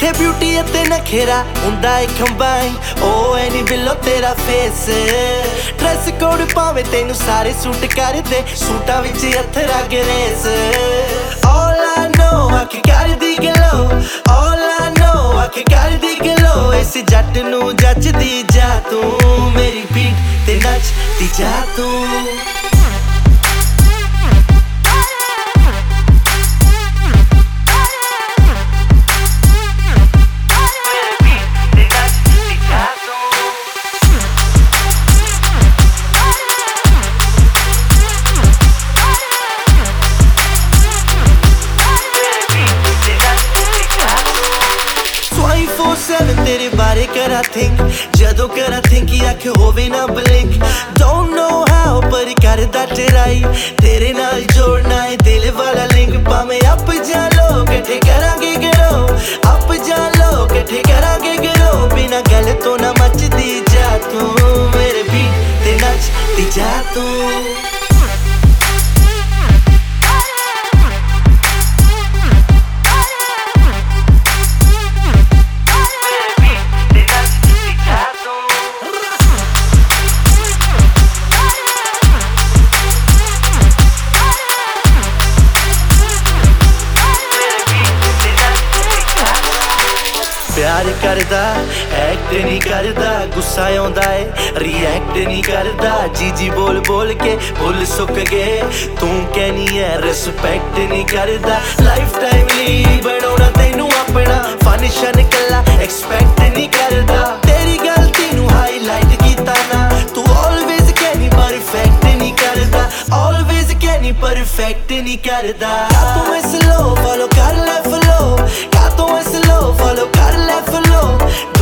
ਜਿੱਥੇ ਬਿਊਟੀ ਅਤੇ ਨਖੇਰਾ ਹੁੰਦਾ ਏ ਕੰਬਾਈਨ ਉਹ ਐ ਨੀ ਬਿੱਲੋ ਤੇਰਾ ਫੇਸ ਡਰੈਸ ਕੋਡ ਭਾਵੇਂ ਤੈਨੂੰ ਸਾਰੇ ਸੂਟ ਕਰਦੇ ਸੂਟਾਂ ਵਿੱਚ ਅਥਰਾ ਗਰੇਸ All I know ਅੱਖ ਕਰਦੀ ਗਲੋ All I know ਅੱਖ ਕਰਦੀ ਗਲੋ ਇਸ ਜੱਟ ਨੂੰ ਜੱਜਦੀ ਜਾ ਤੂੰ ਮੇਰੀ ਬੀਟ ਤੇ ਨੱਚਦੀ ਜਾ ਤੂੰ तेरे बारे करा थिंक जदों करा थिंक अख होवे ना ब्लिंक Don't know how पर करदा ट्राई तेरे नाल जोड़ना है दिल वाला लिंक भावें अप जा लो कट्ठे करांगे करो अप जा लो कट्ठे करांगे करो बिना गल तो ना मचदी जा तू मेरे बीट ते नचदी जा तू प्यार करदा एक्ट नहीं करदा गुस्सा आउंदा है रिएक्ट नहीं करदा जी बोल बोल के भुल सुक गए तू कहनी है रिस्पेक्ट नहीं करदा लाइफ टाइम ली बनाउणा तैनू अपना फंक्शन कला एक्सपेक्ट नहीं करदा तेरी गलती नू हाईलाइट कीता ना तू ऑलवेज कहनी परफेक्ट नहीं करदा ऑलवेज कहनी परफेक्ट नहीं करदा तू इस लो फॉलो कर ले फ्लो का तू इस लो फॉलो कर ले फ्लो